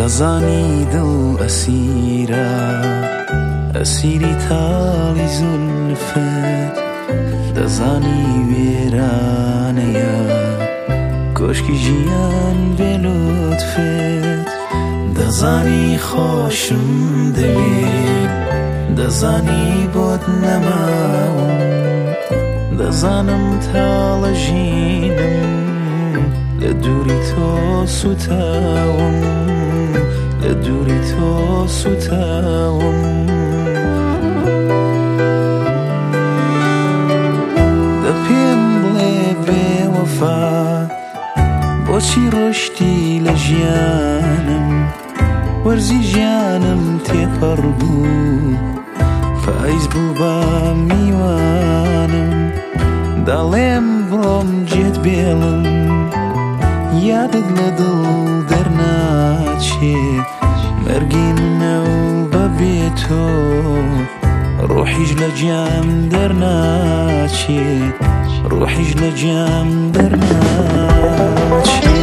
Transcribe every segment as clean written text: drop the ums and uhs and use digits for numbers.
دەزانی دڵ ئەسیرە ئەسیری تاڵی زولفت دەزانی وێرانەیە کۆشکی ژیان بێ لوتفت دەزانی خۆشم دەوێت دەزانی بۆت نەماوم دەزانم تاڵە ژینم لە دووری تۆ سوتاوم لە دووری تۆ سوتاوم دە پێم بڵێ بێوەفا بۆچی ڕۆشتی لە ژیانم وەرزی ژیانم تێپەڕ بوو پاییز بوو بە میوانم دەڵێم بڕۆم جێت بێڵم یادت لە دڵ دەرناچێ مەرگی منە و بەبێ تۆ ڕۆحیش لە گیام دەرناچێ ڕۆحیش لە گیام دەرناچێ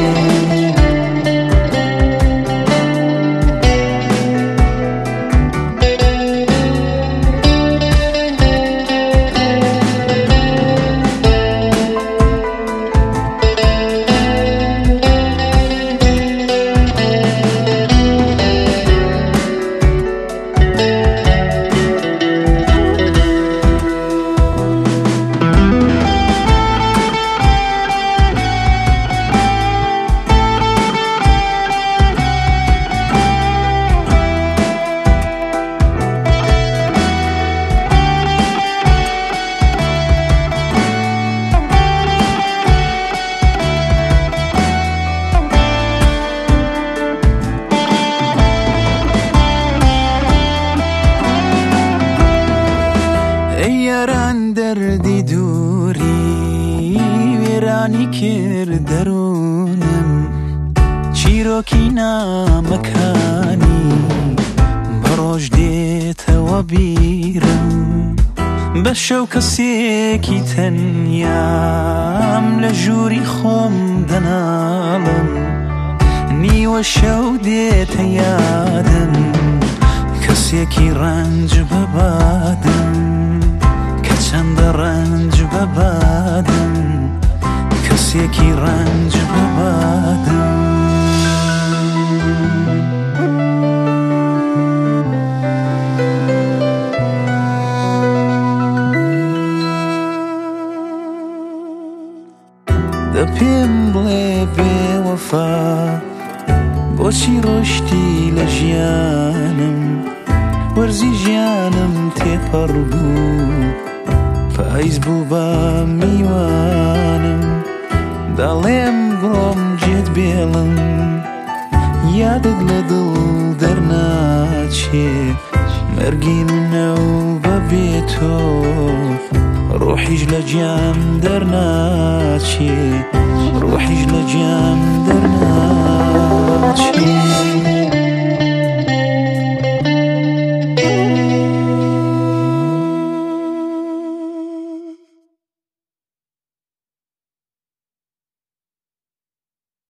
یاران دەردی دووری وێرانی کرد دەروونم چیرۆکی نامەکانی بەڕۆژ دێتەوە بیرم بە شەو کەسێکی تەنیام لە ژووری خۆم دەناڵم نیوە شەو دێتە یادم کەسێکی ڕەنج بەبادم چەندە ڕەنج بەبادم کەسێکی ڕەنج بەبادم دە پێم بڵێ بێوەفا بۆچی ڕۆشتی لە ژیانم وەرزی ژیانم تێپەڕ بوو پاییز بوو بە میوانم دەڵێم بڕۆم جێت بێڵم یادت لە دڵ دەرناچێ مەرگی منە و بەبێ تۆ ڕۆحیش لە گیام دەرناچێ ڕۆحیش لە گیام